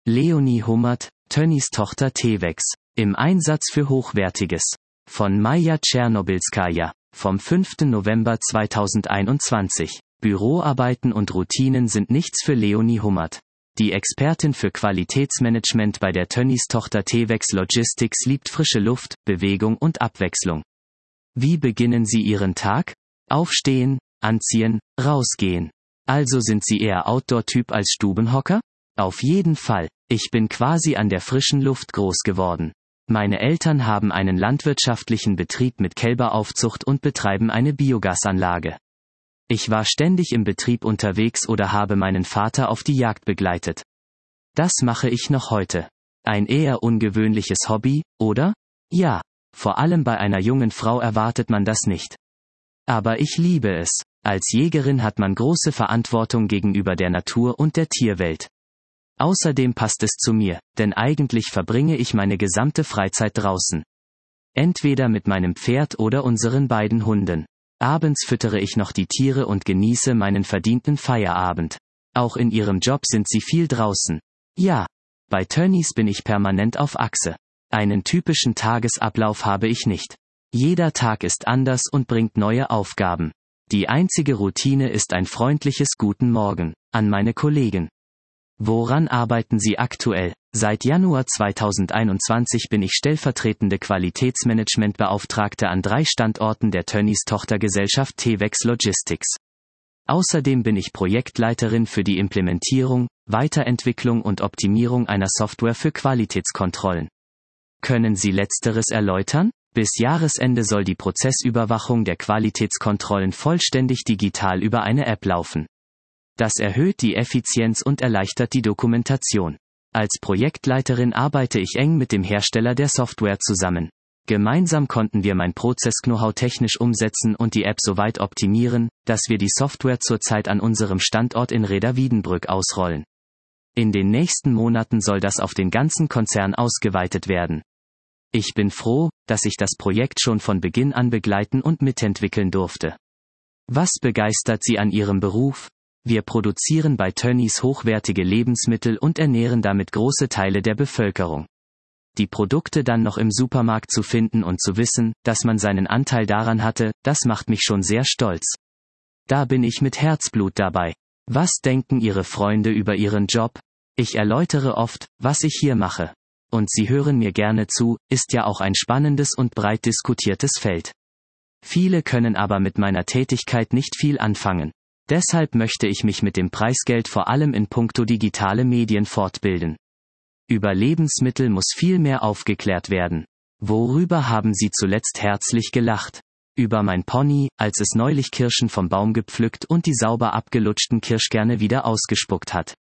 Leonie Hummert, Tönnies Tochter Tewex. Im Einsatz für Hochwertiges. Von Maja Tschernobylskaja. Vom 5. November 2021. Büroarbeiten und Routinen sind nichts für Leonie Hummert. Die Expertin für Qualitätsmanagement bei der Tönnies Tochter Tewex Logistics liebt frische Luft, Bewegung und Abwechslung. Wie beginnen Sie Ihren Tag? Aufstehen, anziehen, rausgehen. Also sind Sie eher Outdoor-Typ als Stubenhocker? Auf jeden Fall. Ich bin quasi an der frischen Luft groß geworden. Meine Eltern haben einen landwirtschaftlichen Betrieb mit Kälberaufzucht und betreiben eine Biogasanlage. Ich war ständig im Betrieb unterwegs oder habe meinen Vater auf die Jagd begleitet. Das mache ich noch heute. Ein eher ungewöhnliches Hobby, oder? Ja, vor allem bei einer jungen Frau erwartet man das nicht. Aber ich liebe es. Als Jägerin hat man große Verantwortung gegenüber der Natur und der Tierwelt. Außerdem passt es zu mir, denn eigentlich verbringe ich meine gesamte Freizeit draußen. Entweder mit meinem Pferd oder unseren beiden Hunden. Abends füttere ich noch die Tiere und genieße meinen verdienten Feierabend. Auch in ihrem Job sind sie viel draußen. Ja, bei Tönnies bin ich permanent auf Achse. Einen typischen Tagesablauf habe ich nicht. Jeder Tag ist anders und bringt neue Aufgaben. Die einzige Routine ist ein freundliches Guten Morgen an meine Kollegen. Woran arbeiten Sie aktuell? Seit Januar 2021 bin ich stellvertretende Qualitätsmanagementbeauftragte an 3 Standorten der Tönnies Tochtergesellschaft Tewex Logistics. Außerdem bin ich Projektleiterin für die Implementierung, Weiterentwicklung und Optimierung einer Software für Qualitätskontrollen. Können Sie Letzteres erläutern? Bis Jahresende soll die Prozessüberwachung der Qualitätskontrollen vollständig digital über eine App laufen. Das erhöht die Effizienz und erleichtert die Dokumentation. Als Projektleiterin arbeite ich eng mit dem Hersteller der Software zusammen. Gemeinsam konnten wir mein Prozess-Know-how technisch umsetzen und die App so weit optimieren, dass wir die Software zurzeit an unserem Standort in Reda-Wiedenbrück ausrollen. In den nächsten Monaten soll das auf den ganzen Konzern ausgeweitet werden. Ich bin froh, dass ich das Projekt schon von Beginn an begleiten und mitentwickeln durfte. Was begeistert Sie an Ihrem Beruf? Wir produzieren bei Tönnies hochwertige Lebensmittel und ernähren damit große Teile der Bevölkerung. Die Produkte dann noch im Supermarkt zu finden und zu wissen, dass man seinen Anteil daran hatte, das macht mich schon sehr stolz. Da bin ich mit Herzblut dabei. Was denken Ihre Freunde über Ihren Job? Ich erläutere oft, was ich hier mache. Und Sie hören mir gerne zu, ist ja auch ein spannendes und breit diskutiertes Feld. Viele können aber mit meiner Tätigkeit nicht viel anfangen. Deshalb möchte ich mich mit dem Preisgeld vor allem in puncto digitale Medien fortbilden. Über Lebensmittel muss viel mehr aufgeklärt werden. Worüber haben Sie zuletzt herzlich gelacht? Über mein Pony, als es neulich Kirschen vom Baum gepflückt und die sauber abgelutschten Kirschkerne wieder ausgespuckt hat.